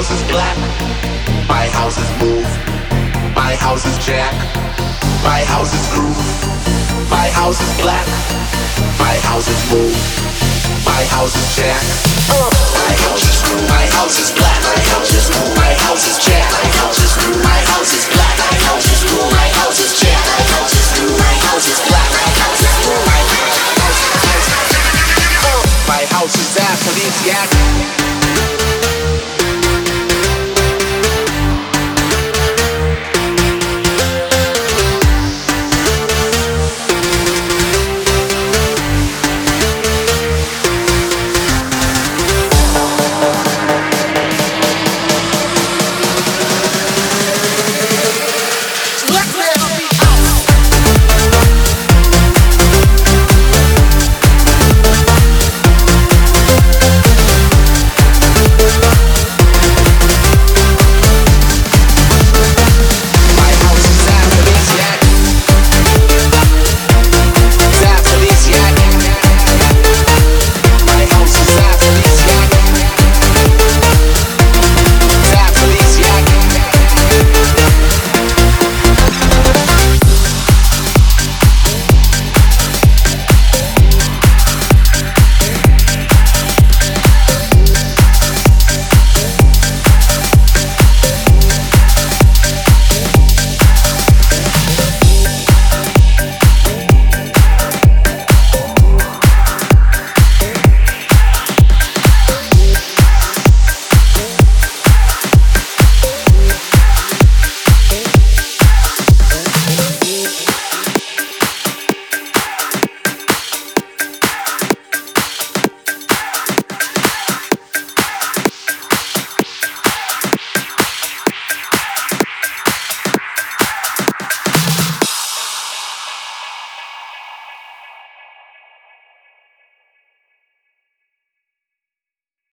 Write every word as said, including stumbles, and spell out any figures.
house is black. My house is move. My house is jack. My house is groove. My house is black. My house is move. My house is jack. My house is groove. My house is black. My house is move. My house is jack. My house is groove. My house is black. My house is move. My house is jack. My house is groove. My house is black. My house is groove. My house is. My house is aphrodisiac.